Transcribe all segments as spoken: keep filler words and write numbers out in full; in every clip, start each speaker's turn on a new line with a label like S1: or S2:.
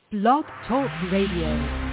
S1: Blog Talk Radio.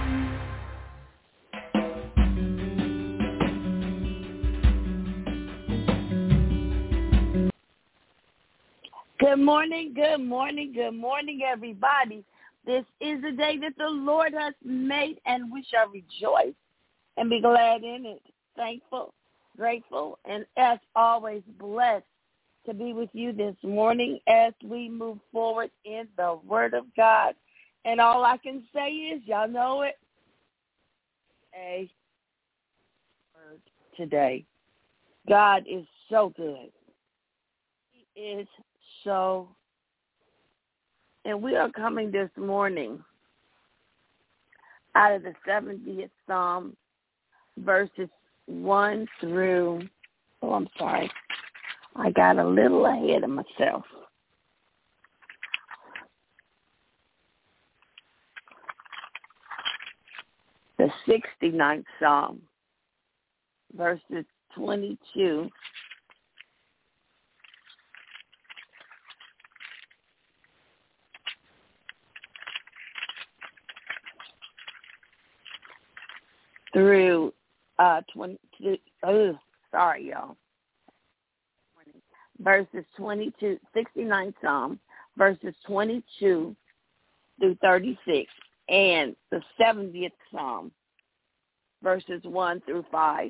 S2: Good morning, good morning, good morning, everybody. This is the day that the Lord has made, and we shall rejoice and be glad in it. Thankful, grateful, and as always, blessed to be with you this morning as we move forward in the Word of God. And all I can say is, y'all know it, a word today. God is so good. He is so, and we are coming this morning out of the seventieth Psalm, verses one through, oh, I'm sorry, I got a little ahead of myself. The sixty-ninth Psalm, verses twenty-two through uh, twenty-two, oh, sorry, y'all. Verses twenty-two, sixty-ninth Psalm, verses twenty-two through thirty-six, and the seventieth Psalm, verses one through five.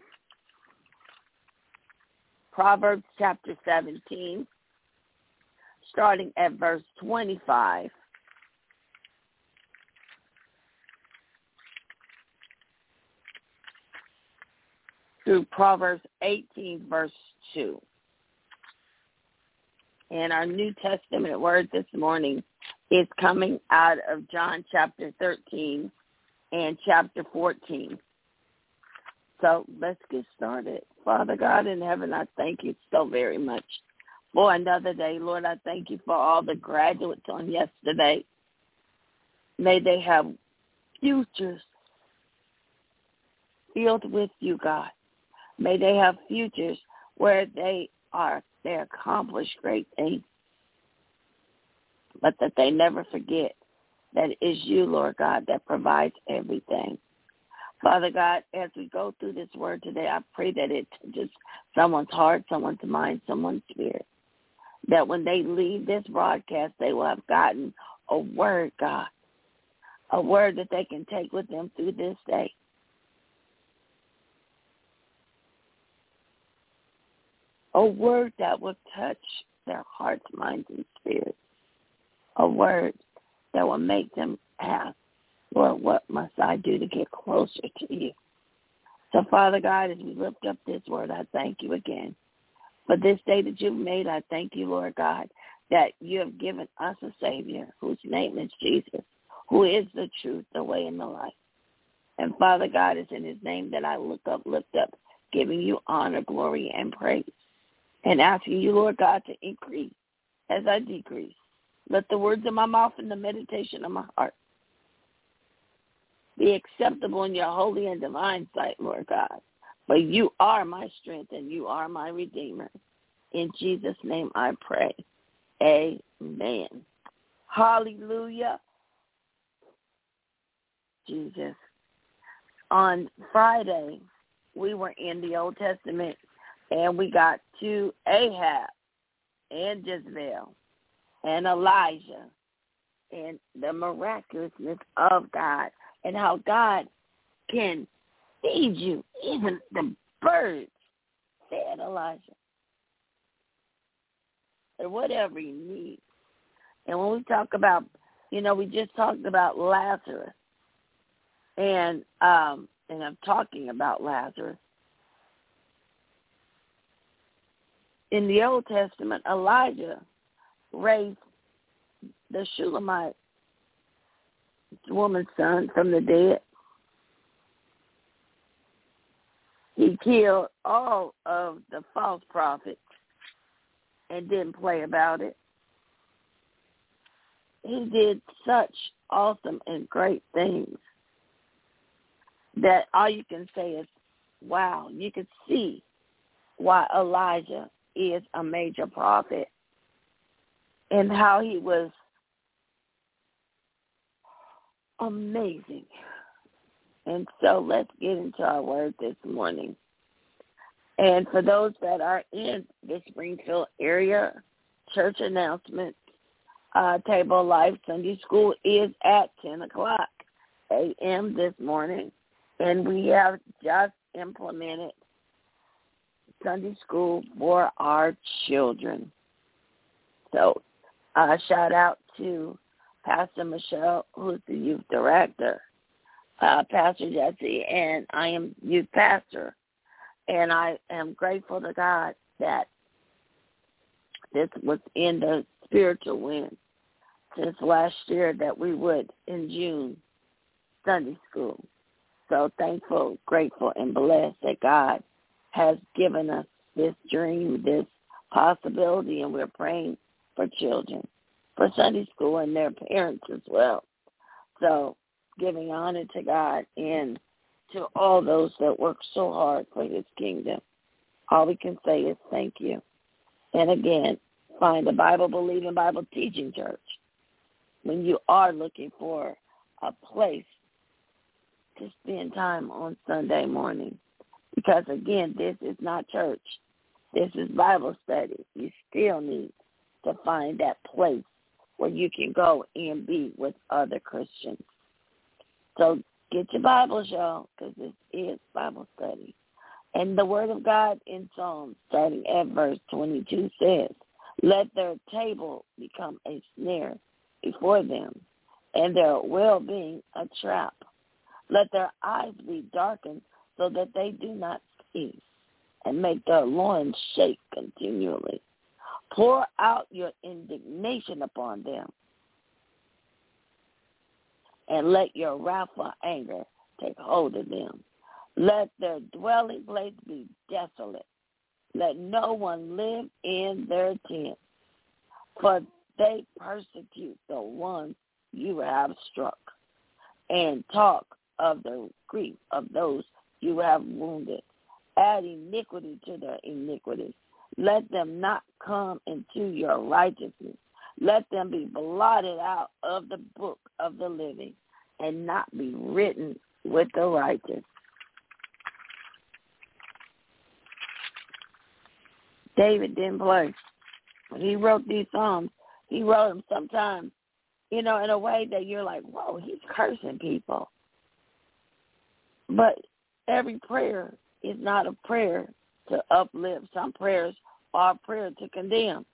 S2: Proverbs chapter seventeen, starting at verse twenty-five. Through Proverbs eighteen, verse two. And our New Testament word this morning is coming out of John chapter thirteen and chapter fourteen. So let's get started. Father God in heaven, I thank you so very much for another day. Lord, I thank you for all the graduates on yesterday. May they have futures filled with you, God. May they have futures where they are, they accomplish great things, but that they never forget that it is you, Lord God, that provides everything. Father God, as we go through this word today, I pray that it touches someone's heart, someone's mind, someone's spirit, that when they leave this broadcast, they will have gotten a word, God, a word that they can take with them through this day. A word that will touch their hearts, minds, and spirits. A word that will make them ask, Lord, what must I do to get closer to you? So, Father God, as we lift up this word, I thank you again. For this day that you've made, I thank you, Lord God, that you have given us a Savior whose name is Jesus, who is the truth, the way, and the life. And, Father God, it's in his name that I look up, lift up, giving you honor, glory, and praise. And asking you, Lord God, to increase as I decrease. Let the words of my mouth and the meditation of my heart be acceptable in your holy and divine sight, Lord God. For you are my strength and you are my Redeemer. In Jesus' name I pray. Amen. Hallelujah. Jesus. On Friday, we were in the Old Testament, and we got to Ahab and Jezebel and Elijah and the miraculousness of God and how God can feed you. Even the birds fed Elijah. Or whatever you need. And when we talk about, you know, we just talked about Lazarus. And um, and I'm talking about Lazarus. In the Old Testament, Elijah raised the Shulamite woman's son from the dead. He killed all of the false prophets and didn't play about it. He did such awesome and great things that all you can say is, wow, you could see why Elijah is a major prophet and how he was amazing. And so let's get into our word this morning. And for those that are in the Springfield area, church announcements, uh, Table of Life Sunday School is at ten o'clock a.m. this morning. And we have just implemented Sunday School for our children. So uh, shout out to Pastor Michelle, who's the youth director, uh, Pastor Jesse, and I am youth pastor. And I am grateful to God that this was in the spiritual wind since last year that we would, in June, Sunday school. So thankful, grateful, and blessed that God has given us this dream, this possibility, and we're praying for children, for Sunday school and their parents as well. So giving honor to God and to all those that work so hard for his kingdom. All we can say is thank you. And again, find a Bible-believing, Bible-teaching church when you are looking for a place to spend time on Sunday morning. Because, again, this is not church. This is Bible study. You still need to find that place where you can go and be with other Christians. So get your Bibles, y'all, because this is Bible study. And the word of God in Psalms, starting at verse twenty-two, says, let their table become a snare before them, and their well-being a trap. Let their eyes be darkened so that they do not see, and make their loins shake continually. Pour out your indignation upon them, and let your wrathful anger take hold of them. Let their dwelling place be desolate. Let no one live in their tents, for they persecute the ones you have struck, and talk of the grief of those you have wounded. Add iniquity to their iniquity. Let them not come into your righteousness. Let them be blotted out of the book of the living and not be written with the righteous. David didn't play. When he wrote these Psalms, he wrote them sometimes, you know, in a way that you're like, whoa, he's cursing people. But every prayer is not a prayer to uplift. Some prayers are a prayer to condemn.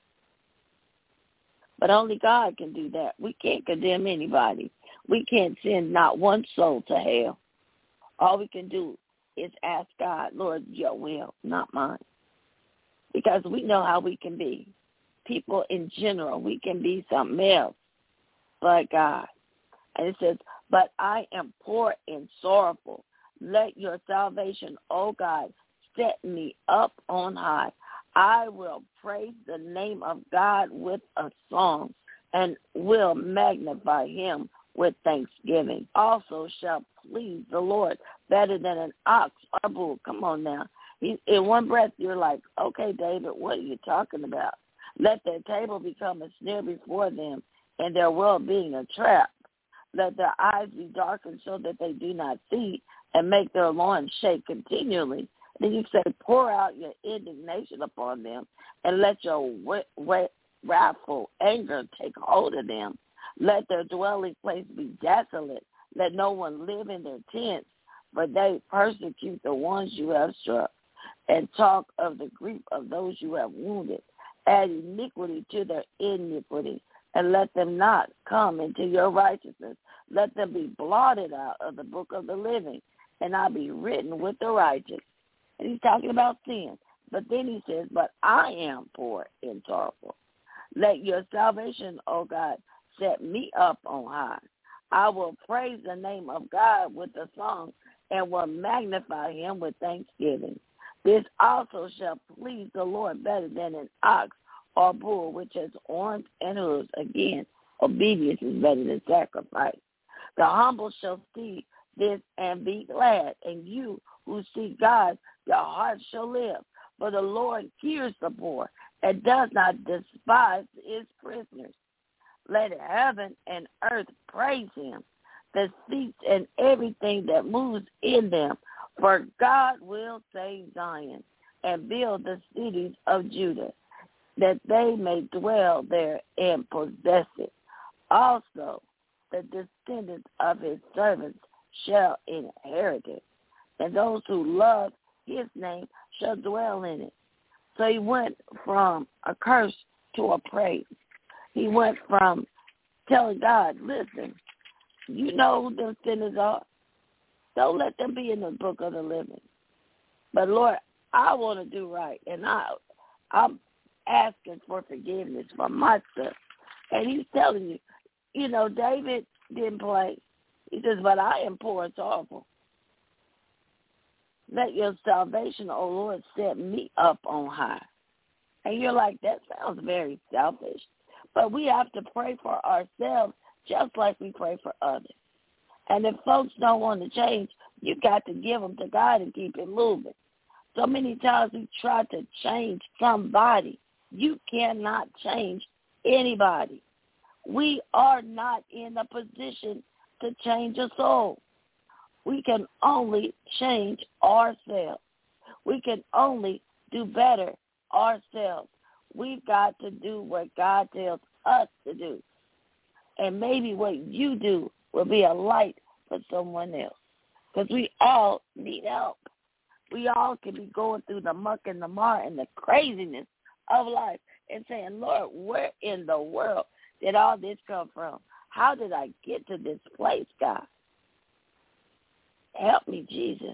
S2: But only God can do that. We can't condemn anybody. We can't send not one soul to hell. All we can do is ask God, Lord, your will, not mine. Because we know how we can be. People in general, we can be something else but God. And it says, but I am poor and sorrowful. Let your salvation, O God, set me up on high. I will praise the name of God with a song and will magnify him with thanksgiving. Also shall please the Lord better than an ox or a bull. Come on now. In one breath, you're like, okay, David, what are you talking about? Let their table become a snare before them and their well-being a trap. Let their eyes be darkened so that they do not see, and make their loins shake continually. Then you say, pour out your indignation upon them, and let your wet, wet, wrathful anger take hold of them. Let their dwelling place be desolate. Let no one live in their tents, for they persecute the ones you have struck, and talk of the grief of those you have wounded. Add iniquity to their iniquity, and let them not come into your righteousness. Let them be blotted out of the book of the living, and not be written with the righteous. And he's talking about sin. But then he says, but I am poor and sorrowful. Let your salvation, O God, set me up on high. I will praise the name of God with a song, and will magnify him with thanksgiving. This also shall please the Lord better than an ox or bull, which has horns and hooves. Again, obedience is better than sacrifice. The humble shall see this and be glad, and you who seek God, your heart shall live. For the Lord hears the poor and does not despise his prisoners. Let heaven and earth praise him. the seats, and everything that moves in them. For God will save Zion and build the cities of Judah, that they may dwell there and possess it. Also, the descendants of his servants shall inherit it, and those who love his name shall dwell in it. So he went from a curse to a praise. He went from telling God, listen, you know who the sinners are. Don't let them be in the book of the living. But, Lord, I want to do right, and I, I'm asking for forgiveness for myself. And he's telling you, you know, David didn't play. He says, but I am poor and sorrowful. Let your salvation, O Lord, set me up on high. And you're like, that sounds very selfish. But we have to pray for ourselves just like we pray for others. And if folks don't want to change, you got to give them to God and keep it moving. So many times we try to change somebody. You cannot change anybody. We are not in a position to change a soul. We can only change ourselves. We can only do better ourselves. We've got to do what God tells us to do. And maybe what you do will be a light for someone else. Because we all need help. We all can be going through the muck and the mire and the craziness of life and saying, Lord, where in the world did all this come from? How did I get to this place, God? Help me, Jesus.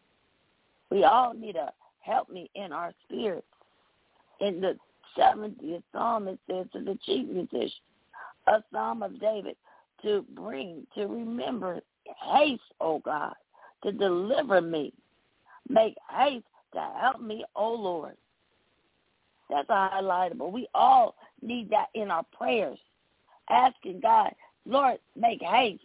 S2: We all need a help me in our spirits. In the seventieth Psalm, it says to the chief musician, a psalm of David, to bring, to remember, haste, O God, to deliver me. Make haste to help me, O Lord. That's highlightable. We all need that in our prayers, asking God, Lord, make haste.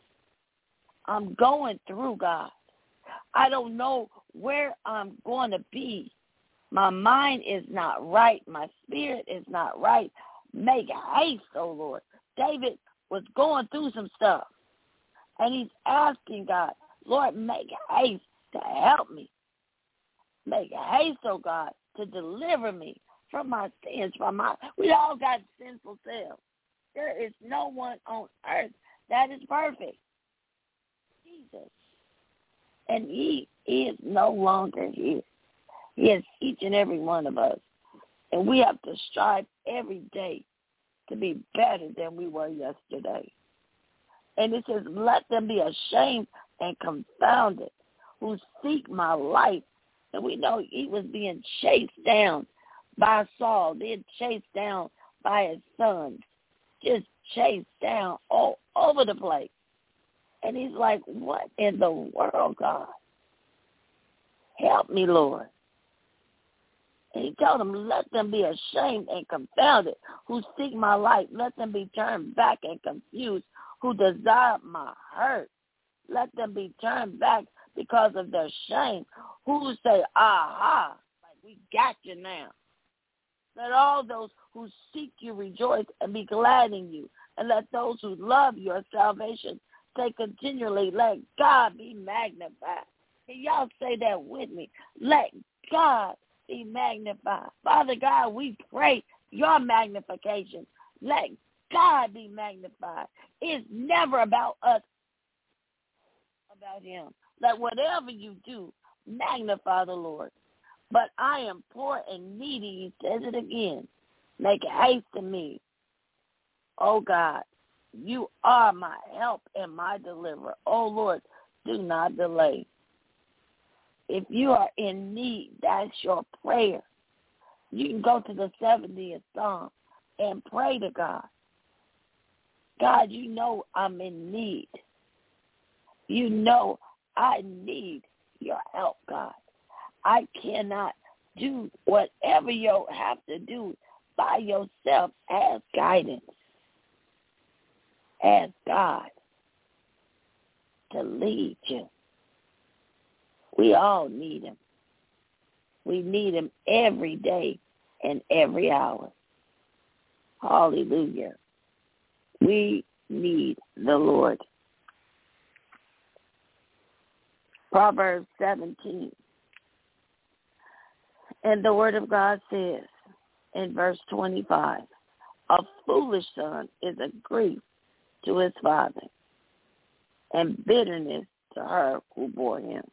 S2: I'm going through, God. I don't know where I'm going to be. My mind is not right. My spirit is not right. Make haste, oh Lord. David was going through some stuff, and he's asking God, Lord, make haste to help me. Make haste, oh God, to deliver me from my sins. From my, we all got sinful selves. There is no one on earth that is perfect. Jesus. And he is no longer here. He is each and every one of us. And we have to strive every day to be better than we were yesterday. And it says, let them be ashamed and confounded who seek my life. And we know he was being chased down by Saul, then chased down by his sons, just chased down all over the place. And he's like, what in the world, God? Help me, Lord. And he told them, let them be ashamed and confounded who seek my life. Let them be turned back and confused who desire my hurt. Let them be turned back because of their shame. Who say, aha, like we got you now. Let all those who seek you rejoice and be glad in you. And let those who love your salvation say continually, let God be magnified. Can y'all say that with me? Let God be magnified. Father God, we pray your magnification. Let God be magnified. It's never about us, about him. Let whatever you do, magnify the Lord. But I am poor and needy, he says it again. Make haste to me. Oh God, you are my help and my deliverer. Oh Lord, do not delay. If you are in need, that's your prayer. You can go to the seventieth Psalm and pray to God. God, you know I'm in need. You know I need your help, God. I cannot do whatever you have to do by yourself. Ask guidance. Ask God to lead you. We all need him. We need him every day and every hour. Hallelujah. We need the Lord. Proverbs seventeen. And the word of God says in verse twenty-five, a foolish son is a grief to his father, and bitterness to her who bore him.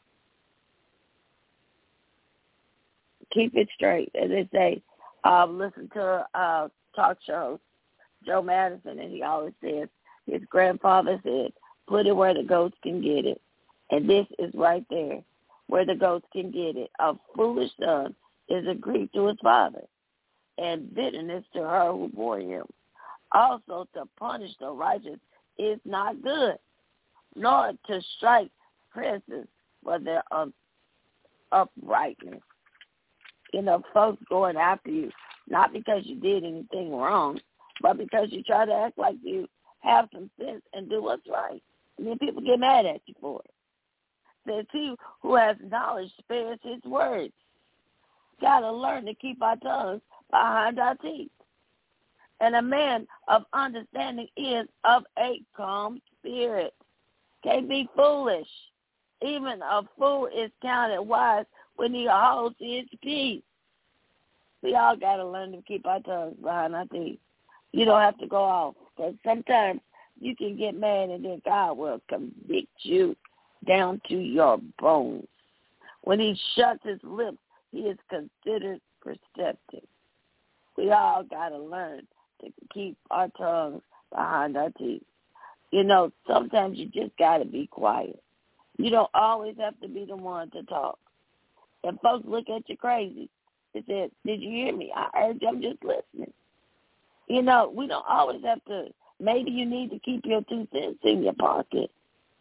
S2: Keep it straight. As they say, uh, listen to uh, talk shows, Joe Madison, and he always says, his grandfather said, put it where the goats can get it. And this is right there, where the goats can get it. A foolish son is a grief to his father, and bitterness to her who bore him. Also, to punish the righteous is not good, nor to strike princes for their um, uprightness. You know, folks going after you, not because you did anything wrong, but because you try to act like you have some sense and do what's right. And then people get mad at you for it. Says he who has knowledge spares his words. Got to learn to keep our tongues behind our teeth. And a man of understanding is of a calm spirit. Can't be foolish. Even a fool is counted wise when he holds his peace. We all got to learn to keep our tongues behind our teeth. You don't have to go off, because sometimes you can get mad and then God will convict you down to your bones. When he shuts his lips, he is considered perceptive. We all got to learn to keep our tongues behind our teeth. You know, sometimes you just got to be quiet. You don't always have to be the one to talk. And folks look at you crazy. They said, did you hear me? I heard you. I'm just listening. You know, we don't always have to. Maybe you need to keep your two cents in your pocket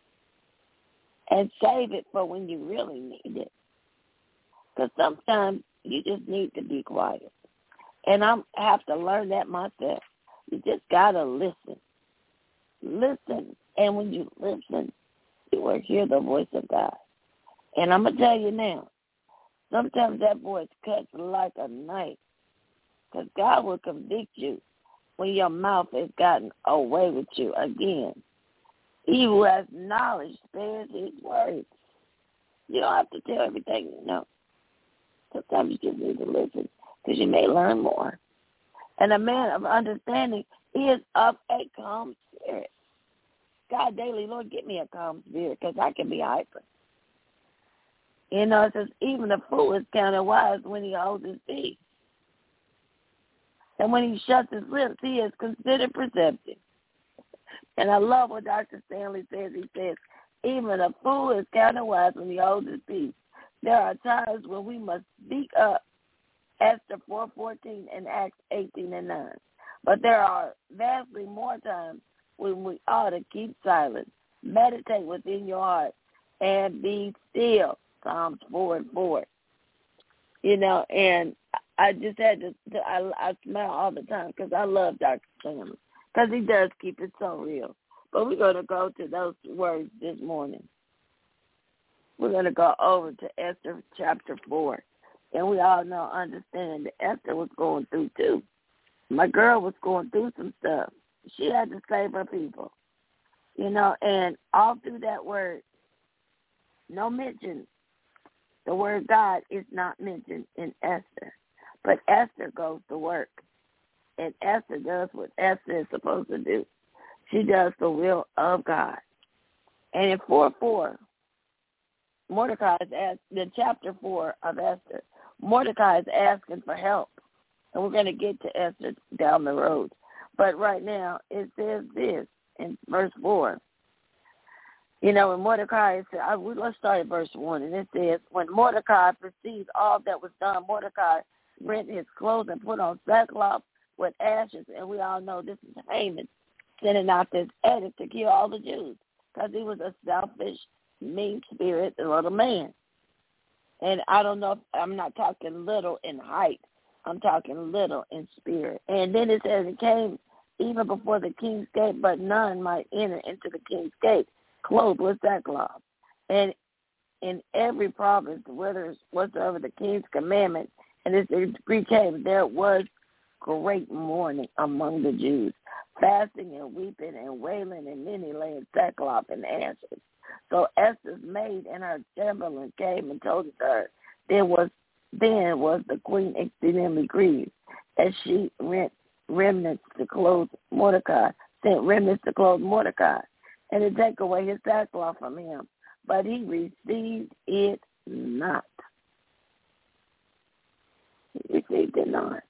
S2: and save it for when you really need it. Because sometimes you just need to be quiet. And I have to learn that myself. You just got to listen. Listen. And when you listen, you will hear the voice of God. And I'm going to tell you now, sometimes that voice cuts like a knife, because God will convict you when your mouth has gotten away with you again. He who has knowledge spares his words. You don't have to tell everything you know. Sometimes you just need to listen, because you may learn more. And a man of understanding is of a calm spirit. God daily, Lord, give me a calm spirit, because I can be hyper. You know, it says, even a fool is counted wise when he holds his peace. And when he shuts his lips, he is considered perceptive. And I love what Doctor Stanley says. He says, even a fool is counted wise when he holds his peace. There are times when we must speak up, Esther four fourteen and Acts eighteen and nine. But there are vastly more times when we ought to keep silent, meditate within your heart, and be still. Psalms four and four. You know, and I just had to, I, I smile all the time because I love Doctor Stanley, because he does keep it so real. But we're going to go to those words this morning. We're going to go over to Esther chapter four. And we all know, understand that Esther was going through too. My girl was going through some stuff. She had to save her people. You know, and all through that word, no mention. The word God is not mentioned in Esther. But Esther goes to work. And Esther does what Esther is supposed to do. She does the will of God. And in four four, Mordecai is asked, the chapter four of Esther, Mordecai is asking for help. And we're going to get to Esther down the road. But right now, it says this in verse four. You know, when Mordecai said, I, let's start at verse one, and it says, when Mordecai perceived all that was done, Mordecai rent his clothes and put on sackcloth with ashes, and we all know this is Haman sending out this edict to kill all the Jews, because he was a selfish, mean-spirited little man. And I don't know if, I'm not talking little in height, I'm talking little in spirit. And then it says it came even before the king's gate, but none might enter into the king's gate, clothed with sackcloth. And in every province, whether whatsoever the king's commandment and this decree came, there was great mourning among the Jews, fasting and weeping and wailing, and many lay in sackcloth and ashes. So Esther's maid and her chamberlain came and told her. There was then was the queen exceedingly grieved, as she rent remnants to clothe Mordecai, sent remnants to clothe Mordecai, and to take away his sackcloth from him. But he received it not. He received it not.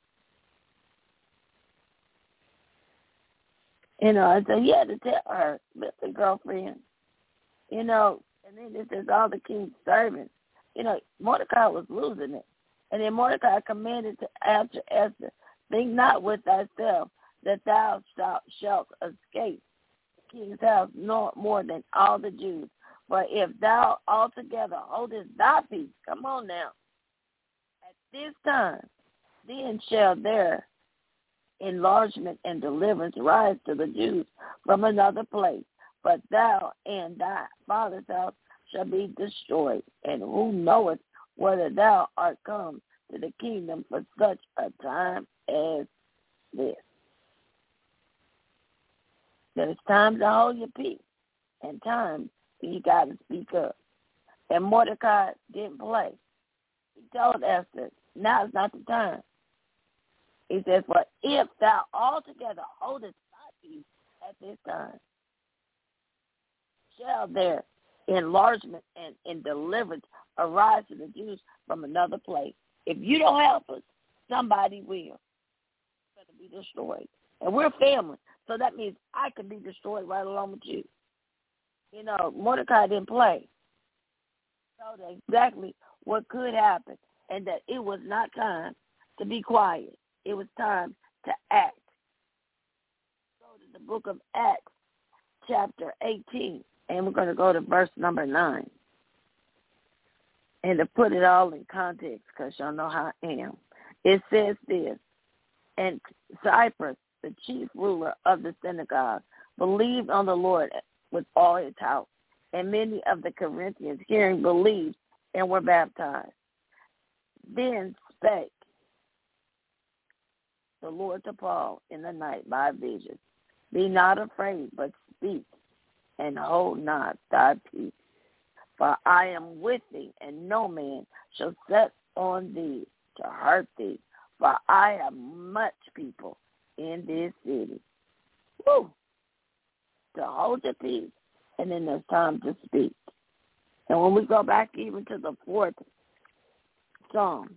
S2: You know, and so he had to tell her, listen, girlfriend, you know, and then it says all the king's servants. You know, Mordecai was losing it. And then Mordecai commanded to answer Esther, think not with thyself that thou shalt, shalt escape the king's house, nor more than all the Jews. For if thou altogether holdest thy peace, come on now, at this time, then shall there enlargement and deliverance rise to the Jews from another place. But thou and thy father's house shall be destroyed. And who knoweth whether thou art come to the kingdom for such a time as this? There's times to hold your peace and times you got to speak up. And Mordecai didn't play. He told Esther, now is not the time. He says, but if thou altogether holdest thy peace at this time, shall there enlargement and, and deliverance arise to the Jews from another place. If you don't help us, somebody will. It's going to be destroyed. And we're family, so that means I can be destroyed right along with you. You know, Mordecai didn't play. He told exactly what could happen and that it was not time to be quiet. It was time to act. Go to the book of Acts, chapter eighteen, and we're going to go to verse number nine. And to put it all in context, because y'all know how I am, it says this, and Cyprus, the chief ruler of the synagogue, believed on the Lord with all his house, and many of the Corinthians, hearing, believed and were baptized. Then spake the Lord to Paul in the night by vision, be not afraid, but speak, and hold not thy peace. For I am with thee, and no man shall set on thee to hurt thee. For I have much people in this city. Woo! To hold your peace, and then there's time to speak. And when we go back even to the fourth Psalm,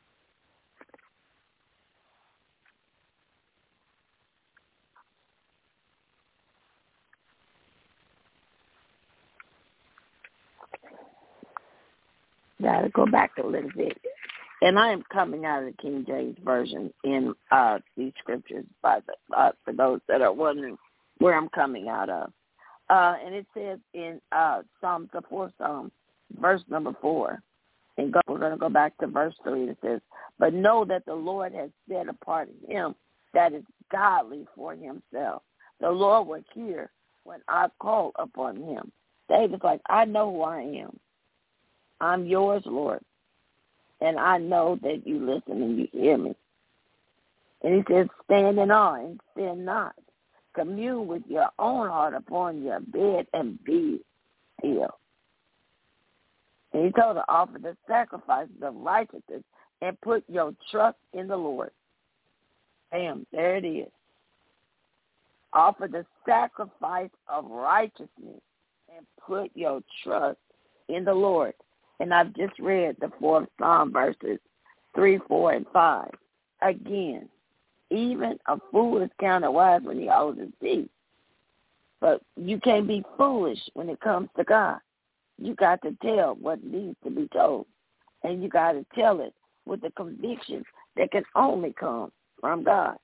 S2: got to go back a little bit. And I am coming out of the King James Version in uh, these scriptures by the, uh, for those that are wondering where I'm coming out of. Uh, and it says in uh, Psalms, the fourth Psalm, verse number four, and go, we're going to go back to verse three. It says, but know that the Lord has set apart him that is godly for himself. The Lord will hear when I call upon him. David's like, I know who I am. I'm yours, Lord, and I know that you listen and you hear me. And he says, stand in awe and sin not. Commune with your own heart upon your bed and be still. And he told her, offer the sacrifices of righteousness and put your trust in the Lord. Bam, there it is. Offer the sacrifice of righteousness and put your trust in the Lord. And I've just read the fourth Psalm, verses three, four, and five. Again, even a fool is counted wise when he holds his peace. But you can't be foolish when it comes to God. You got to tell what needs to be told. And you got to tell it with the conviction that can only come from God.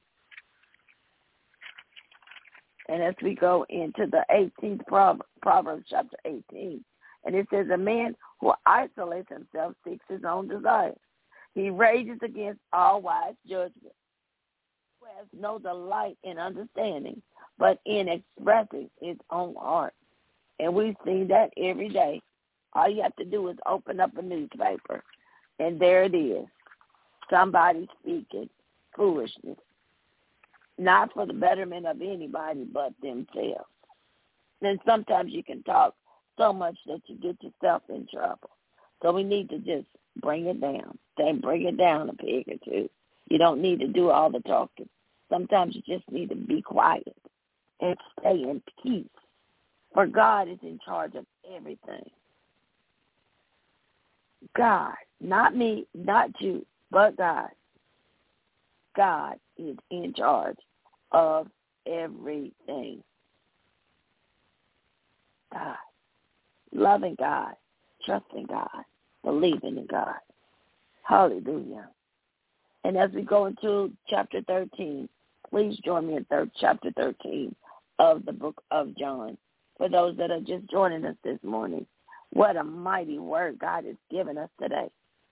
S2: And as we go into the eighteenth Proverbs, Proverbs chapter eighteen, and it says, a man who isolates himself seeks his own desire. He rages against all wise judgment. Who has no delight in understanding, but in expressing his own heart. And we see that every day. All you have to do is open up a newspaper, and there it is. Somebody speaking foolishness. Not for the betterment of anybody but themselves. Then sometimes you can talk so much that you get yourself in trouble. So we need to just bring it down. Say, bring it down a peg or two. You don't need to do all the talking. Sometimes you just need to be quiet and stay in peace. For God is in charge of everything. God, not me, not you, but God. God is in charge of everything. God. Loving God, trusting God, believing in God. Hallelujah. And as we go into chapter thirteen, please join me in third, chapter thirteen of the book of John. For those that are just joining us this morning, what a mighty word God has given us today.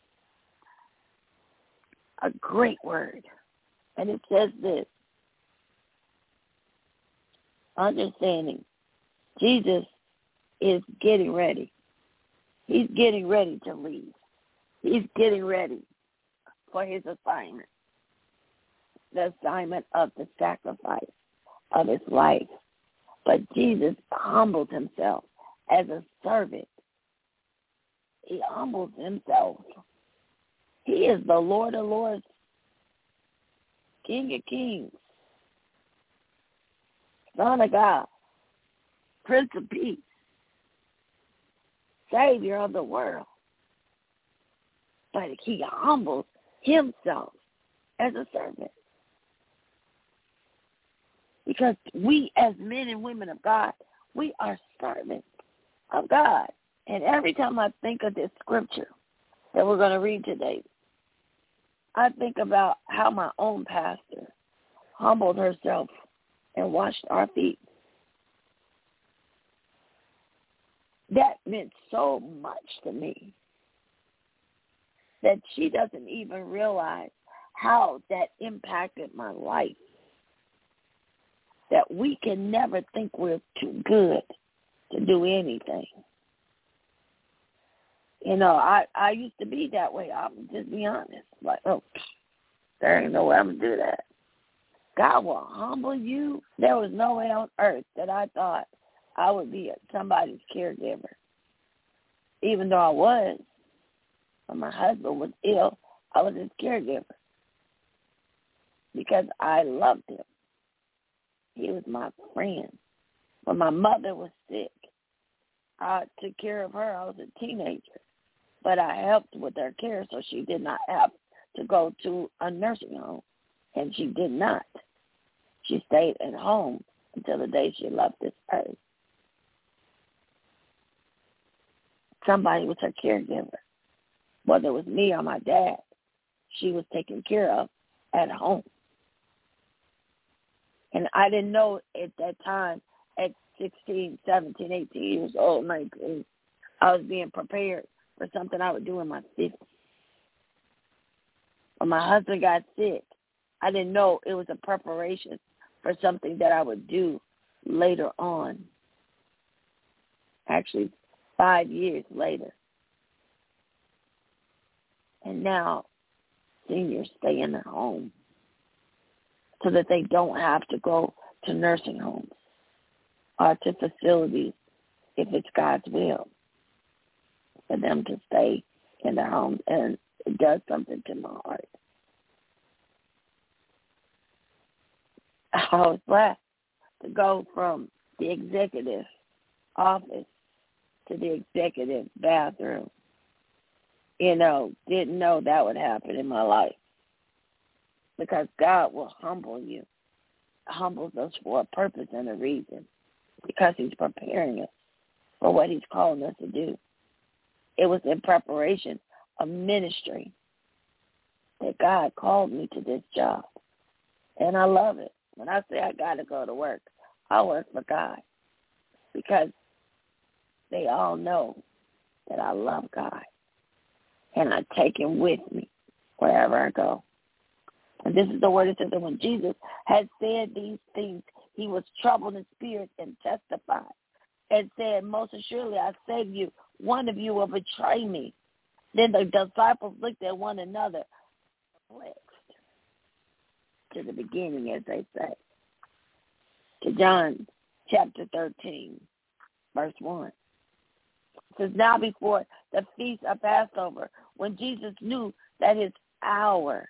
S2: A great word. And it says this, understanding Jesus is getting ready. He's getting ready to leave. He's getting ready for his assignment, the assignment of the sacrifice of his life. But Jesus humbled himself as a servant. He humbles himself. He is the Lord of lords, King of kings, Son of God, Prince of peace, Savior of the world. But he humbles himself as a servant. Because we as men and women of God, we are servants of God. And every time I think of this scripture that we're going to read today, I think about how my own pastor humbled herself and washed our feet. That meant so much to me that she doesn't even realize how that impacted my life. That we can never think we're too good to do anything. You know, I, I used to be that way. I'll just be honest. Like, oh, there ain't no way I'm going to do that. God will humble you. There was no way on earth that I thought I would be somebody's caregiver. Even though I was. When my husband was ill, I was his caregiver. Because I loved him. He was my friend. When my mother was sick, I took care of her. I was a teenager. But I helped with her care so she did not have to go to a nursing home. And she did not. She stayed at home until the day she left this earth. Somebody was her caregiver. Whether it was me or my dad, she was taken care of at home. And I didn't know at that time, at sixteen, seventeen, eighteen years old, nineteen, I was being prepared for something I would do in my fifties. When my husband got sick, I didn't know it was a preparation for something that I would do later on. Actually, five years later. And now, seniors stay in their home so that they don't have to go to nursing homes or to facilities if it's God's will for them to stay in their homes. And it does something to my heart. I was blessed to go from the executive office to the executive bathroom. You know, didn't know that would happen in my life. Because God will humble you. Humbles us for a purpose and a reason. Because he's preparing us for what he's calling us to do. It was in preparation of ministry that God called me to this job. And I love it. When I say I got to go to work, I work for God. Because they all know that I love God. And I take him with me wherever I go. And this is the word that says that when Jesus had said these things, he was troubled in spirit and testified and said, most assuredly I say to you, one of you will betray me. Then the disciples looked at one another, perplexed, to the beginning, as they say. To John chapter thirteen, verse one. It says, now before the feast of Passover, when Jesus knew that his hour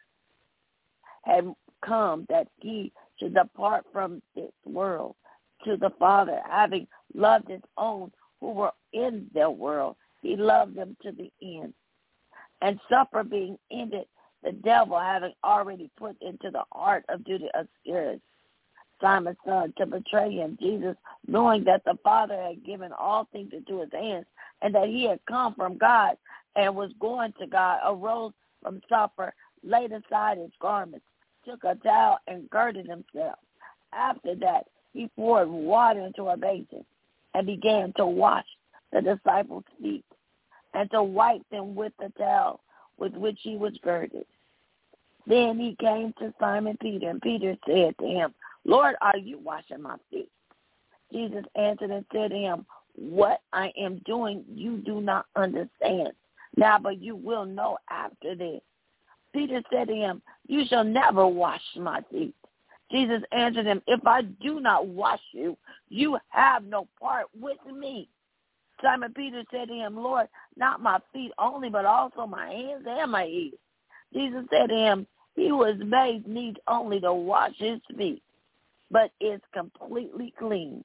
S2: had come, that he should depart from this world to the Father, having loved his own who were in the world, he loved them to the end. And supper being ended, the devil having already put into the heart of Judas Iscariot, Simon's son, to betray him, Jesus, knowing that the Father had given all things into his hands, and that he had come from God and was going to God, arose from supper, laid aside his garments, took a towel and girded himself. After that, he poured water into a basin and began to wash the disciples' feet and to wipe them with the towel with which he was girded. Then he came to Simon Peter, and Peter said to him, Lord, are you washing my feet? Jesus answered and said to him, what I am doing you do not understand now, but you will know after this. Peter said to him, you shall never wash my feet. Jesus answered him, if I do not wash you, you have no part with me. Simon Peter said to him, Lord, not my feet only, but also my hands and my ears. Jesus said to him, he who is bathed needs only to wash his feet, but is completely clean.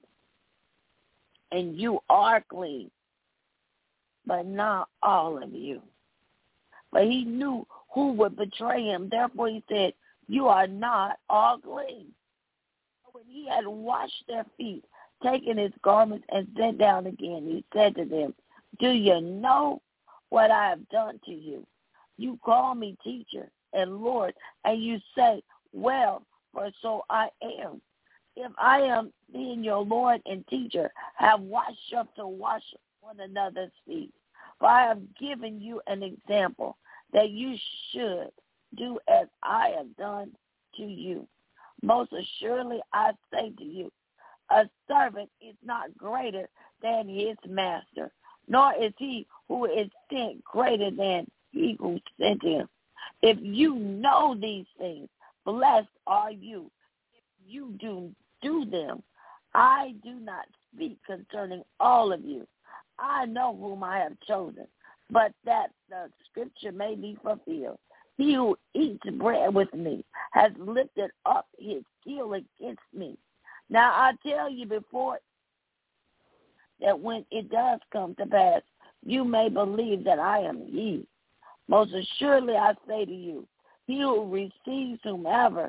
S2: And you are clean, but not all of you. But he knew who would betray him. Therefore he said, you are not all clean. When he had washed their feet, taken his garments and sat down again, he said to them, do you know what I have done to you? You call me teacher and Lord, and you say, well, for so I am. If I am, being your Lord and teacher, have washed up to wash one another's feet. For I have given you an example that you should do as I have done to you. Most assuredly I say to you, a servant is not greater than his master, nor is he who is sent greater than he who sent him. If you know these things, blessed are you if you do do them. I do not speak concerning all of you. I know whom I have chosen, but that the scripture may be fulfilled. He who eats bread with me has lifted up his heel against me. Now I tell you before that when it does come to pass, you may believe that I am he. Most assuredly I say to you, he who receives whomever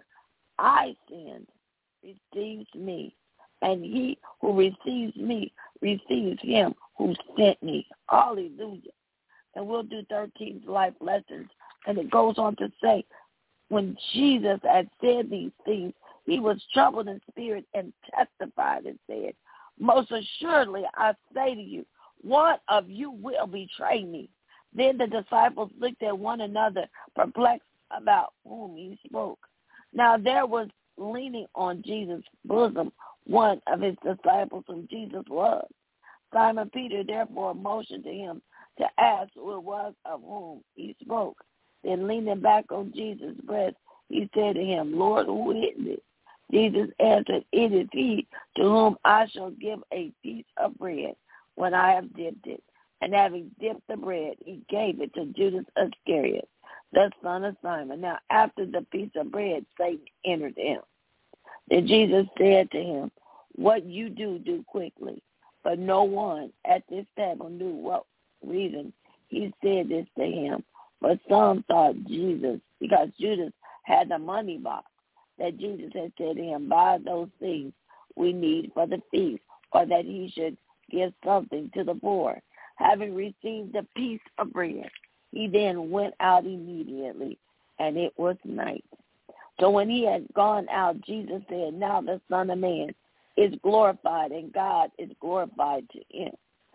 S2: I send receives me, and he who receives me receives him who sent me. Hallelujah. And we'll do thirteen life lessons. And it goes on to say, when Jesus had said these things, he was troubled in spirit and testified and said, most assuredly I say to you, one of you will betray me. Then the disciples looked at one another, perplexed about whom he spoke. Now there was leaning on Jesus' bosom one of his disciples whom Jesus loved. Simon Peter therefore motioned to him to ask who it was of whom he spoke. Then leaning back on Jesus' breast, he said to him, Lord, who is it? Jesus answered, it is he to whom I shall give a piece of bread when I have dipped it. And having dipped the bread, he gave it to Judas Iscariot, the son of Simon. Now after the piece of bread, Satan entered him. Then Jesus said to him, what you do, do quickly. But no one at this table knew what reason he said this to him. But some thought Jesus, because Judas had the money box, that Jesus had said to him, buy those things we need for the feast, or that he should give something to the poor. Having received a piece of bread, he then went out immediately, and it was night. So when he had gone out, Jesus said, now the Son of Man is glorified, and God is glorified to him.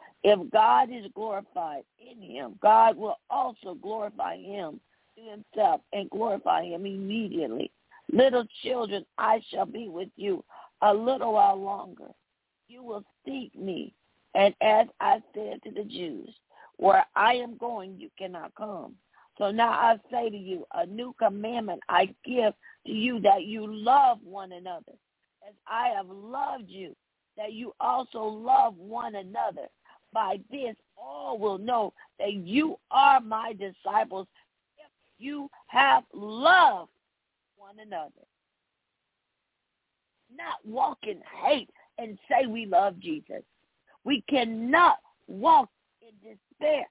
S2: If God is glorified in him, God will also glorify him to himself and glorify him immediately. Little children, I shall be with you a little while longer. You will seek me. And as I said to the Jews, where I am going, you cannot come. So now I say to you, a new commandment I give to you, that you love one another. As I have loved you, that you also love one another. By this, all will know that you are my disciples if you have love one another. Not walk in hate and say we love Jesus. We cannot walk in despair.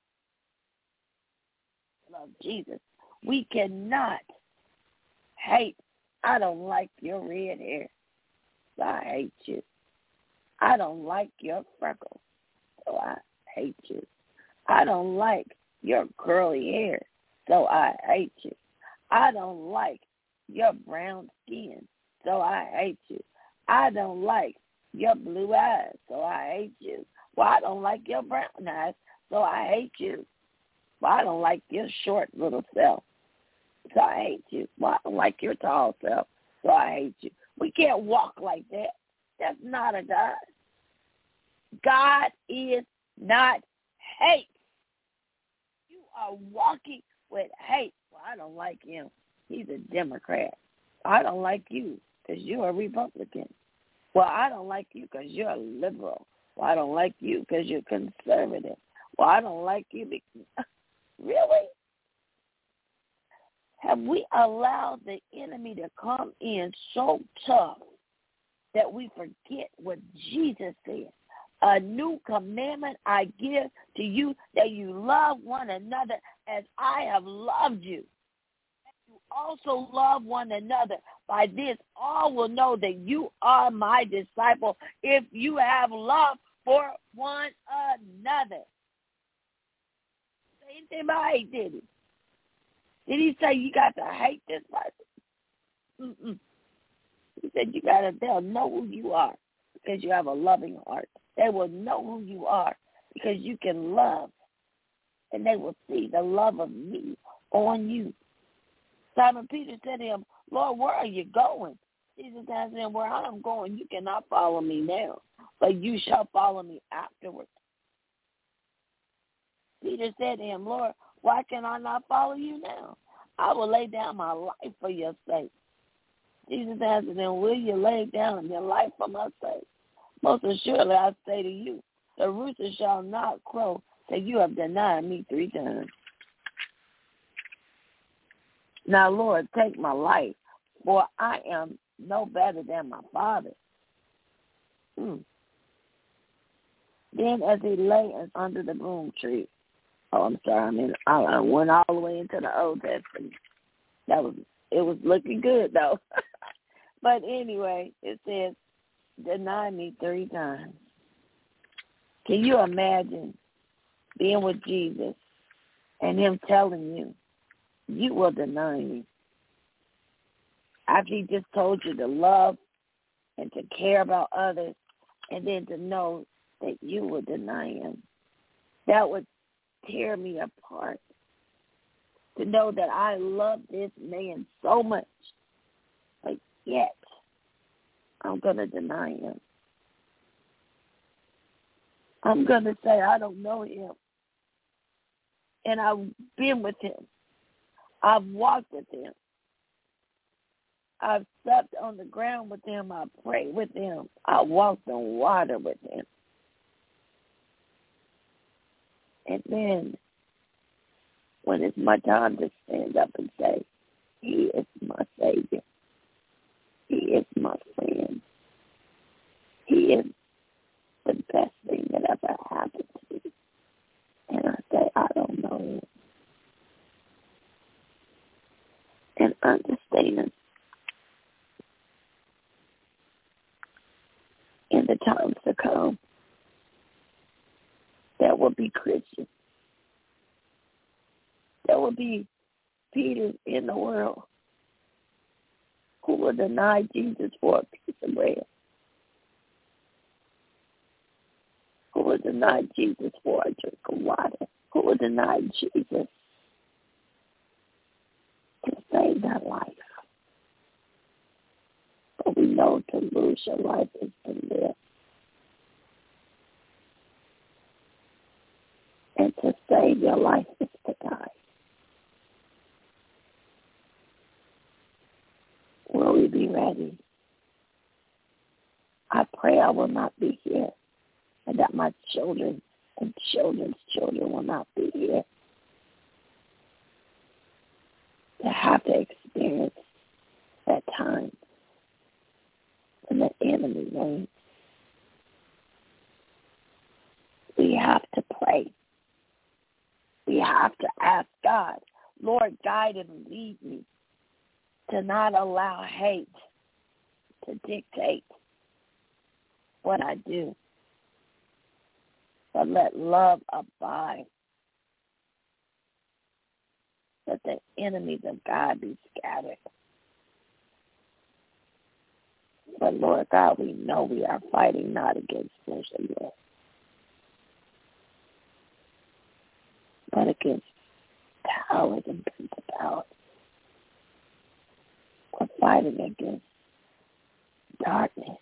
S2: Love Jesus. We cannot hate. I don't like your red hair, so I hate you. I don't like your freckles, so I hate you. I don't like your curly hair, so I hate you. I don't like your brown skin, so I hate you. I don't like your blue eyes, so I hate you. Well, I don't like your brown eyes, so I hate you. Well, I don't like your short little self, so I hate you. Well, I don't like your tall self, so I hate you. We can't walk like that. That's not a God. God is not hate. You are walking with hate. Well, I don't like him. He's a Democrat. I don't like you because you're a Republican. Well, I don't like you because you're a liberal. Well, I don't like you because you're conservative. Well, I don't like you because... Really? Have we allowed the enemy to come in so tough that we forget what Jesus said? A new commandment I give to you, that you love one another as I have loved you. You also love one another. By this, all will know that you are my disciple if you have love for one another. Say anything about hate, did he? Did he say you got to hate this person? Mm-mm. He said you got to, they'll know who you are because you have a loving heart. They will know who you are because you can love, and they will see the love of me on you. Simon Peter said to him, Lord, where are you going? Jesus answered him, where I am going, you cannot follow me now, but you shall follow me afterwards. Peter said to him, Lord, why can I not follow you now? I will lay down my life for your sake. Jesus answered him, will you lay down your life for my sake? Most assuredly, I say to you, the rooster shall not crow till you have denied me three times. Now, Lord, take my life, for I am no better than my father. Hmm. Then as he lay under the broom tree, oh, I'm sorry, I mean, I went all the way into the Old Testament. That was, it was looking good, though. But anyway, it says, deny me three times. Can you imagine being with Jesus and him telling you, you will deny me? After he just told you to love and to care about others, and then to know that you will deny him. That would tear me apart. To know that I love this man so much, but yet I'm going to deny him. I'm going to say I don't know him. And I've been with him. I've walked with him. I've slept on the ground with him. I prayed with him. I walked on water with him. And then when it's my time to stand up and say, he is my Savior. He is my friend. He is the best thing that ever happened to me. And I say, I don't know him. And understand, in the times to come, there will be Christians. There will be Peters in the world who will deny Jesus for a piece of bread, who will deny Jesus for a drink of water, who will deny Jesus to save their life. But we know to lose your life is to live. And to save your life is to die. Will we be ready? I pray I will not be here and that my children and children's children will not be here to have to experience that time when the enemy reigns. We have to pray. We have to ask God, Lord, guide and lead me to not allow hate to dictate what I do, but let love abide, that the enemies of God be scattered. But Lord God, we know we are fighting not against flesh and blood, but against powers and principalities. We're fighting against darkness.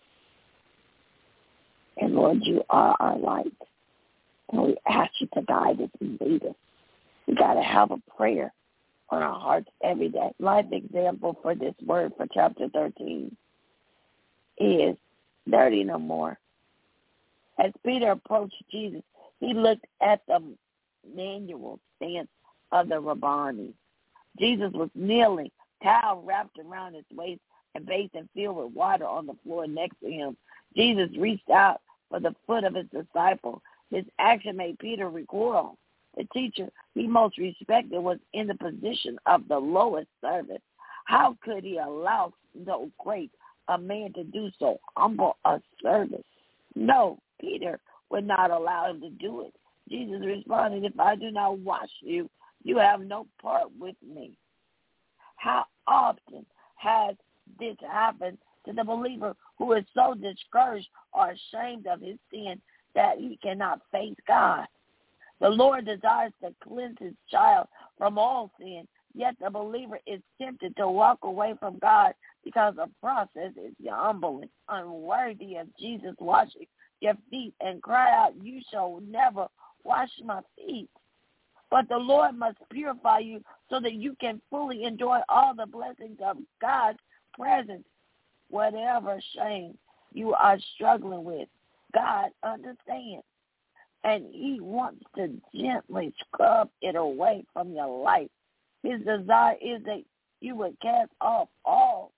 S2: And Lord, you are our light. And we ask you to guide us and lead us. We got to have a prayer on our hearts every day. Life example for this word for chapter thirteen is dirty no more. As Peter approached Jesus, he looked at the manual stance of the Rabbani. Jesus was kneeling, towel wrapped around his waist, and basin filled with water on the floor next to him. Jesus reached out for the foot of his disciple. His action made Peter recoil. The teacher he most respected was in the position of the lowest servant. How could he allow so great a man to do so humble a service? No, Peter would not allow him to do it. Jesus responded, if I do not wash you, you have no part with me. How often has this happened to the believer who is so discouraged or ashamed of his sin that he cannot face God? The Lord desires to cleanse his child from all sin, yet the believer is tempted to walk away from God because the process is humbling, unworthy of Jesus washing your feet, and cry out, you shall never wash my feet. But the Lord must purify you so that you can fully enjoy all the blessings of God's presence. Whatever shame you are struggling with, God understands. And he wants to gently scrub it away from your life. His desire is that you would cast off all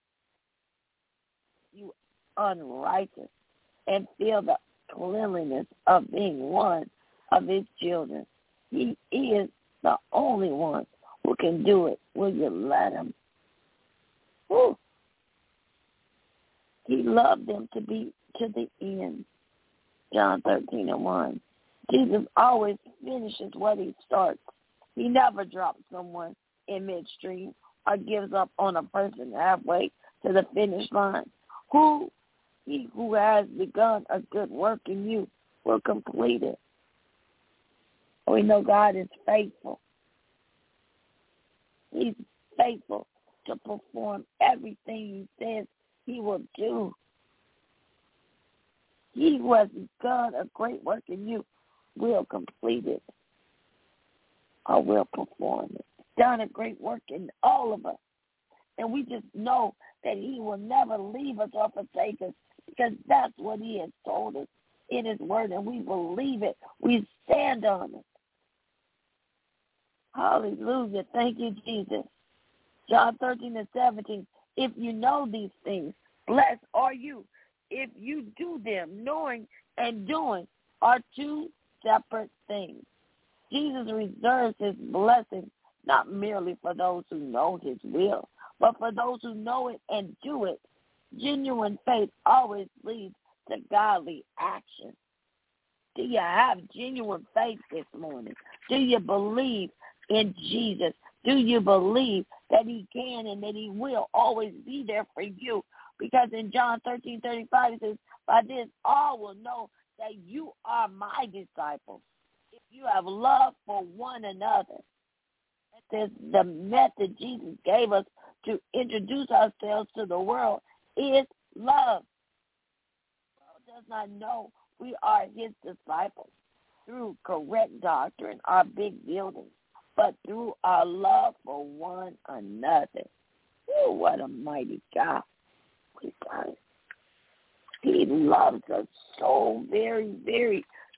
S2: you unrighteous and feel the cleanliness of being one of his children. He is the only one who can do it. Will you let him? Whew. He loved them to be to the end. John thirteen and one. Jesus always finishes what he starts. He never drops someone in midstream or gives up on a person halfway to the finish line. Who he who has begun a good work in you will complete it. We know God is faithful. He's faithful to perform everything he says he will do. He who has begun a great work in you will complete it or will perform it. Done a great work in all of us. And we just know that he will never leave us or forsake us because that's what he has told us in his word, and we believe it. We stand on it. Hallelujah. Thank you, Jesus. John thirteen and seventeen. If you know these things, blessed are you. If you do them, knowing and doing are two separate things. Jesus reserves his blessing not merely for those who know his will, but for those who know it and do it. Genuine faith always leads to godly action. Do you have genuine faith this morning? Do you believe in Jesus? Do you believe that he can and that he will always be there for you? Because in John thirteen thirty-five, it says, by this all will know that you are my disciples, if you have love for one another. That is the method Jesus gave us to introduce ourselves to the world is love. The world does not know we are his disciples through correct doctrine, our big buildings, but through our love for one another. Oh, what a mighty God we got. He loves us so very, very,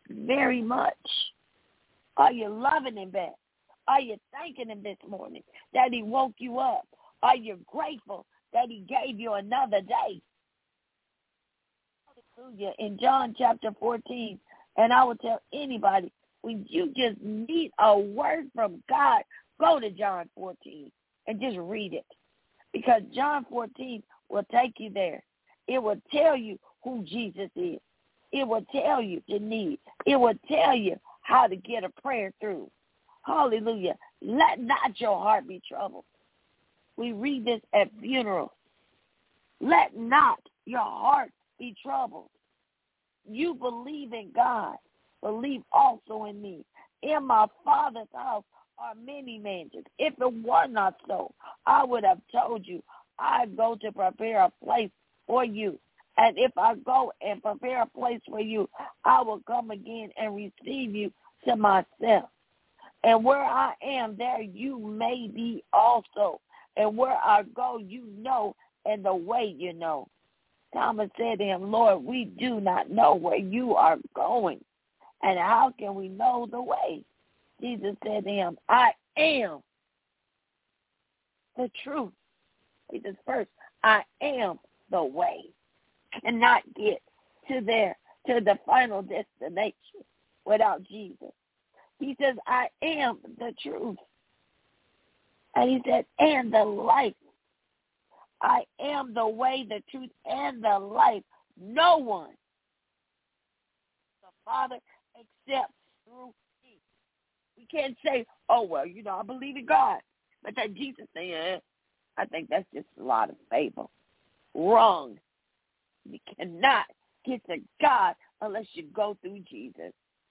S2: very much? Are you loving him back? Are you thanking him this morning that he woke you up? Are you grateful that he gave you another day? Hallelujah. In John chapter fourteen, and I will tell anybody, when you just need a word from God, go to John fourteen and just read it. Because John fourteen will take you there. It will tell you who Jesus is. It will tell you the need. It will tell you how to get a prayer through. Hallelujah. Let not your heart be troubled. We read this at funerals. Let not your heart be troubled. You believe in God. Believe also in me. In my Father's house are many mansions. If it were not so, I would have told you, I go to prepare a place for you. And if I go and prepare a place for you, I will come again and receive you to myself. And where I am, there you may be also. And where I go, you know, and the way you know. Thomas said to him, Lord, we do not know where you are going. And how can we know the way? Jesus said to him, I am the truth. He says first, I am the way. Cannot get to there, to the final destination without Jesus. He says, I am the truth. And he said, and the life. I am the way, the truth, and the life. No one, the Father, except through me. We can't say, oh, well, you know, I believe in God. But that Jesus thing, eh, I think that's just a lot of fable. Wrong. You cannot get to God unless you go through Jesus.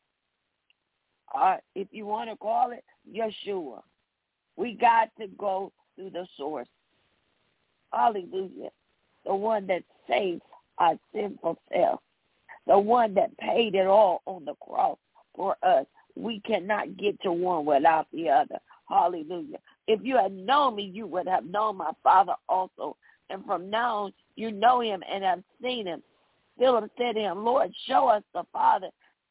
S2: Or if you want to call it, Yeshua. We got to go through the source. Hallelujah. The one that saved our sinful self. The one that paid it all on the cross for us. We cannot get to one without the other. Hallelujah. If you had known me, you would have known my Father also. And from now on, you know him and have seen him. Philip said to him, Lord, show us the Father.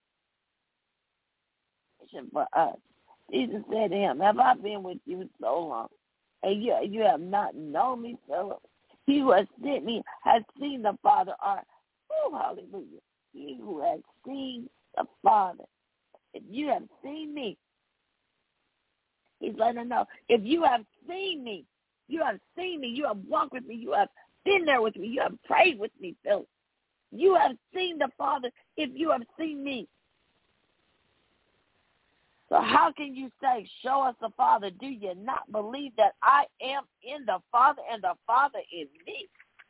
S2: For us. Jesus said to him, have I been with you so long, and you, you have not known me, Philip? He who has sent me has seen the Father. Oh, hallelujah. He who has seen the Father. If you have seen me, he's letting them know, if you have seen me, you have seen me, you have walked with me, you have been there with me, you have prayed with me, Philip. You have seen the Father if you have seen me. So how can you say, show us the Father? Do you not believe that I am in the Father and the Father in me?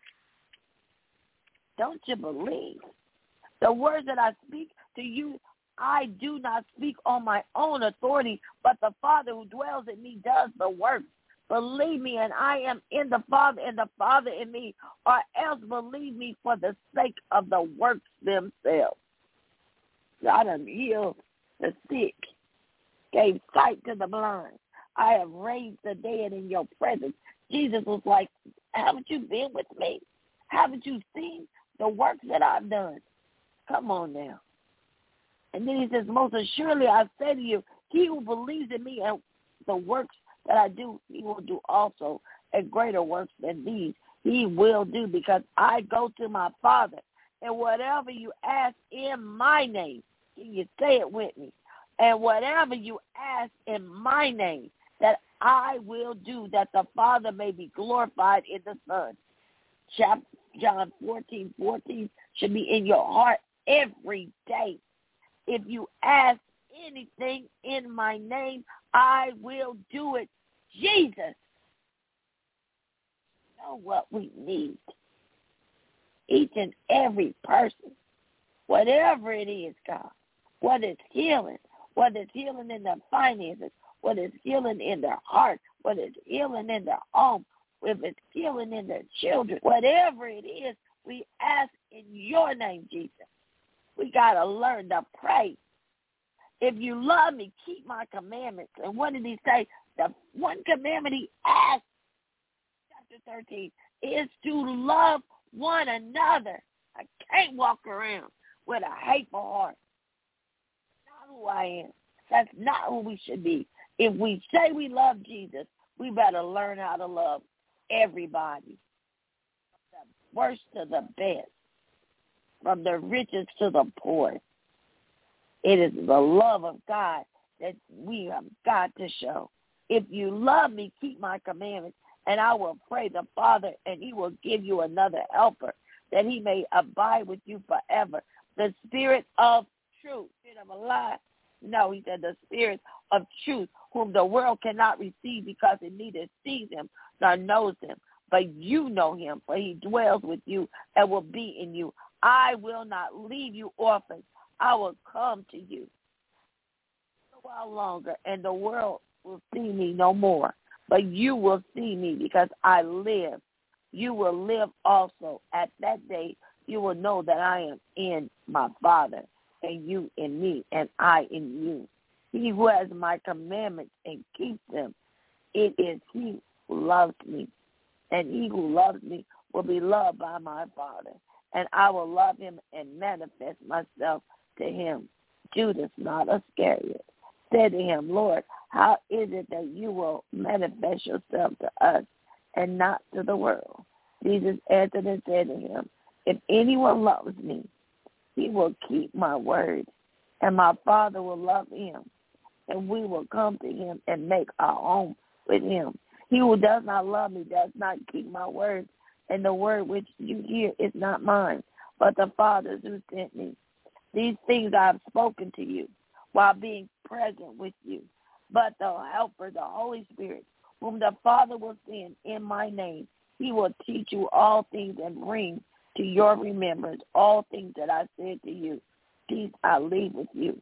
S2: Don't you believe? The words that I speak to you, I do not speak on my own authority, but the Father who dwells in me does the work. Believe me, and I am in the Father and the Father in me, or else believe me for the sake of the works themselves. God has healed the sick, gave sight to the blind. I have raised the dead in your presence. Jesus was like, haven't you been with me? Haven't you seen the works that I've done? Come on now. And then he says, most assuredly I say to you, he who believes in me and the works that I do, he will do also, and greater works than these he will do, because I go to my Father. And whatever you ask in my name, can you say it with me? And whatever you ask in my name, that I will do, that the Father may be glorified in the Son. Chapter John fourteen fourteen should be in your heart every day. If you ask anything in my name, I will do it. Jesus, know what we need. Each and every person, whatever it is, God, whether it's healing, whether it's healing in their finances, whether it's healing in their heart, whether it's healing in their home, if it's healing in their children, whatever it is, we ask in your name, Jesus. We got to learn to pray. If you love me, keep my commandments. And what did he say? The one commandment he asked, chapter thirteen, is to love one another. I can't walk around with a hateful heart. I am. That's not who we should be. If we say we love Jesus, we better learn how to love everybody, from the worst to the best, from the richest to the poor. It is the love of God that we have got to show. If you love me, keep my commandments, and I will pray the Father, and he will give you another helper, that he may abide with you forever. The Spirit of truth, Spirit of a lie. No, he said the Spirit of truth, whom the world cannot receive because it neither sees him nor knows him. But you know him, for he dwells with you and will be in you. I will not leave you orphans. I will come to you. A while longer, and the world will see me no more. But you will see me because I live. You will live also. At that day, you will know that I am in my Father, and you in me, and I in you. He who has my commandments and keeps them, it is he who loves me. And he who loves me will be loved by my Father, and I will love him and manifest myself to him. Judas, not Iscariot, said to him, Lord, how is it that you will manifest yourself to us and not to the world? Jesus answered and said to him, if anyone loves me, he will keep my word, and my Father will love him, and we will come to him and make our home with him. He who does not love me does not keep my words, and the word which you hear is not mine, but the Father's who sent me. These things I have spoken to you while being present with you. But the Helper, the Holy Spirit, whom the Father will send in my name, he will teach you all things and bring to your remembrance all things that I said to you. Peace I leave with you.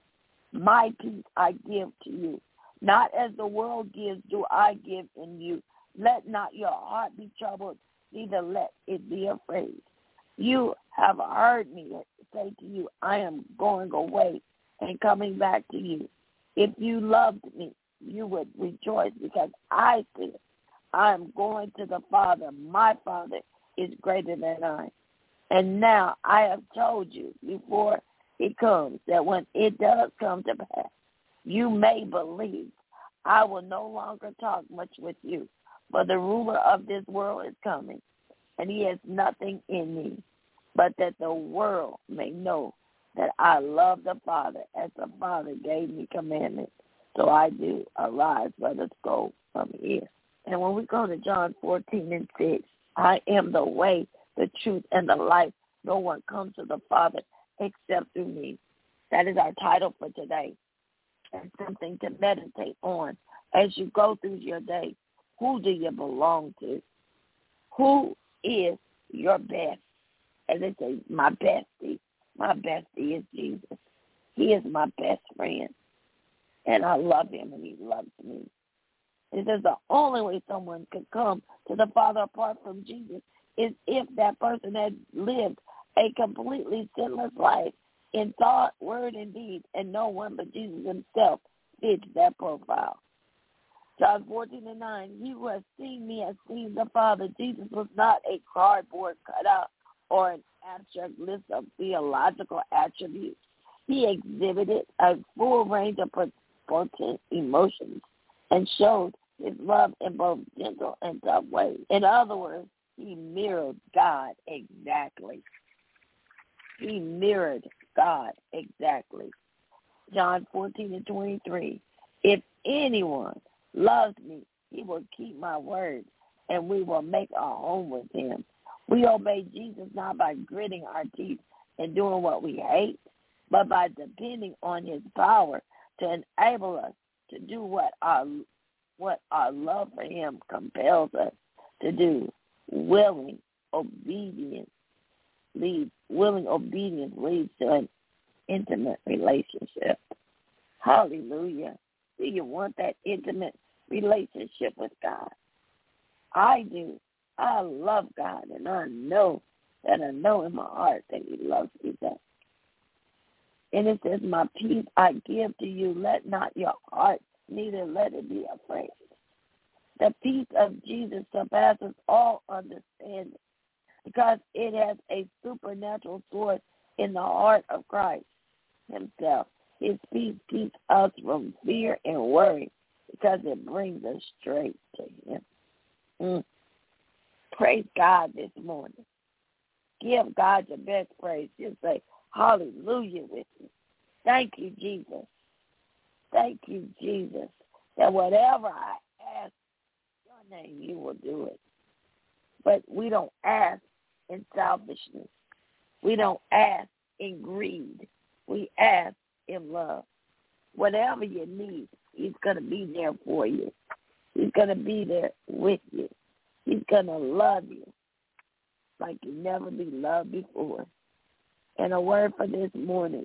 S2: My peace I give to you. Not as the world gives do I give in you. Let not your heart be troubled, neither let it be afraid. You have heard me say to you, I am going away and coming back to you. If you loved me, you would rejoice because I said, I am going to the Father. My Father is greater than I. And now I have told you before it comes, that when it does come to pass, you may believe. I will no longer talk much with you, but the ruler of this world is coming, and he has nothing in me, but that the world may know that I love the Father as the Father gave me commandments. So I do. Arise, let us go from here. And when we go to John fourteen and six, I am the way, the truth, and the life. No one comes to the Father except through me. That is our title for today. And something to meditate on as you go through your day. Who do you belong to? Who is your best? As they say, my bestie. My bestie is Jesus. He is my best friend. And I love him and he loves me. It says the only way someone could come to the Father apart from Jesus is if that person had lived a completely sinless life in thought, word, and deed, and no one but Jesus himself fits that profile. John fourteen and nine, he who has seen me has seen the Father. Jesus was not a cardboard cutout or an abstract list of theological attributes. He exhibited a full range of potent emotions and showed his love in both gentle and tough ways. In other words, he mirrored God exactly. He mirrored God exactly. John fourteen and twenty-three, if anyone loves me, he will keep my word, and we will make our home with him. We obey Jesus not by gritting our teeth and doing what we hate, but by depending on his power to enable us to do what our what our love for him compels us to do. Willing obedience leads willing obedience leads to an intimate relationship. Hallelujah. Do you want that intimate relationship with God? I do. I love God, and I know that I know in my heart that he loves me back. And it says, my peace I give to you. Let not your heart, neither let it be afraid. The peace of Jesus surpasses all understanding because it has a supernatural source in the heart of Christ himself. His peace keeps us from fear and worry because it brings us straight to him. Mm. Praise God this morning. Give God your best praise. Just say hallelujah with me. Thank you, Jesus. Thank you, Jesus, that whatever I ask in your name, you will do it. But we don't ask in selfishness. We don't ask in greed. We ask in love. Whatever you need, he's going to be there for you. He's going to be there with you. He's going to love you like you never been loved before. And a word for this morning.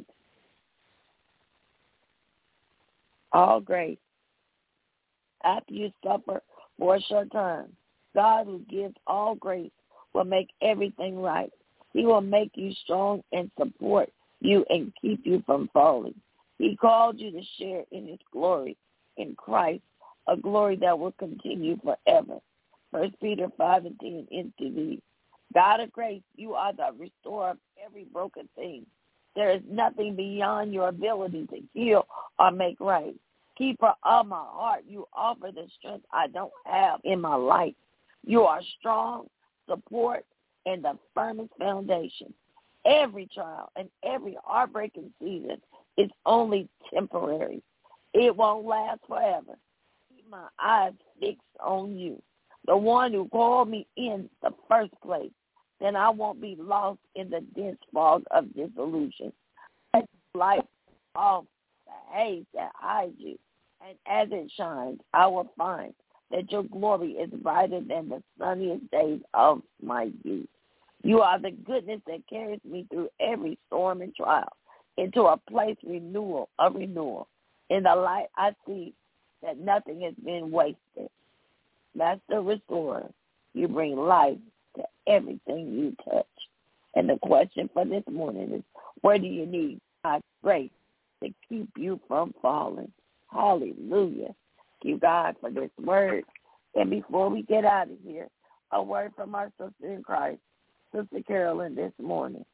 S2: All grace. After you suffer for a short time, God who gives all grace will make everything right. He will make you strong and support you and keep you from falling. He called you to share in his glory in Christ, a glory that will continue forever. First Peter five and ten into thee. God of grace, you are the restorer of every broken thing. There is nothing beyond your ability to heal or make right. Keeper of my heart, you offer the strength I don't have in my life. You are strong, support, and the firmest foundation. Every trial and every heartbreaking season is only temporary. It won't last forever. Keep my eyes fixed on you, the one who called me in the first place. Then I won't be lost in the dense fog of disillusion. Let light off the haze that hides you, and as it shines, I will find that your glory is brighter than the sunniest days of my youth. You are the goodness that carries me through every storm and trial into a place renewal of renewal. In the light, I see that nothing has been wasted. Master Restorer, you bring life to everything you touch. And the question for this morning is, where do you need God's grace to keep you from falling? Hallelujah. Thank you, God, for this word. And before we get out of here, a word from our sister in Christ, Sister Carolyn, this morning.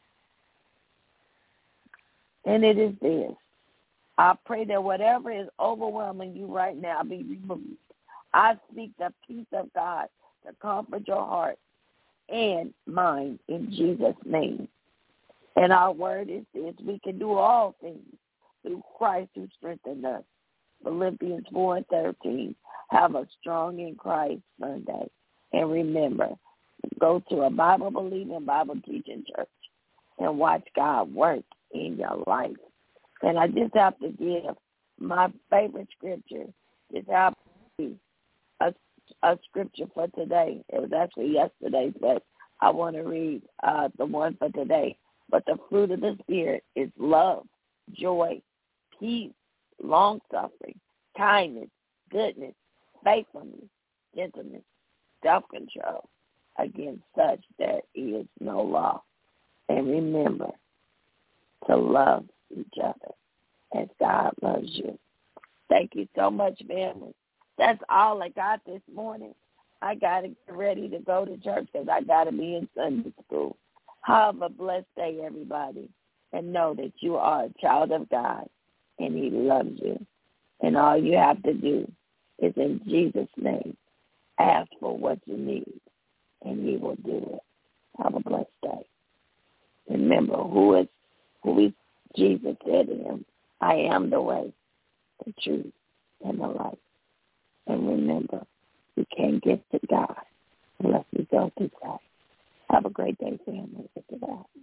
S2: And it is this. I pray that whatever is overwhelming you right now be removed. I speak the peace of God to comfort your heart and mind in Jesus' name. And our word is this: we can do all things through Christ who strengthened us. Philippians four and thirteen. Have a strong in Christ Sunday. And remember, go to a Bible-believing, Bible-teaching church and watch God work in your life. And I just have to give my favorite scripture. Just have to be a, a scripture for today. It was actually yesterday, but I want to read uh, the one for today. But the fruit of the Spirit is love, joy, peace, long-suffering, kindness, goodness, faithfulness, gentleness, self-control. Against such there is no law. And remember to love each other as God loves you. Thank you so much, family. That's all I got this morning. I got to get ready to go to church because I got to be in Sunday school. Have a blessed day, everybody, and know that you are a child of God, and he loves you. And all you have to do is, in Jesus' name, ask for what you need, and he will do it. Have a blessed day. Remember, who is who is Jesus said to him, I am the way, the truth, and the life. And remember, we can't get to God unless we go through Christ. Have a great day, family. Look at that.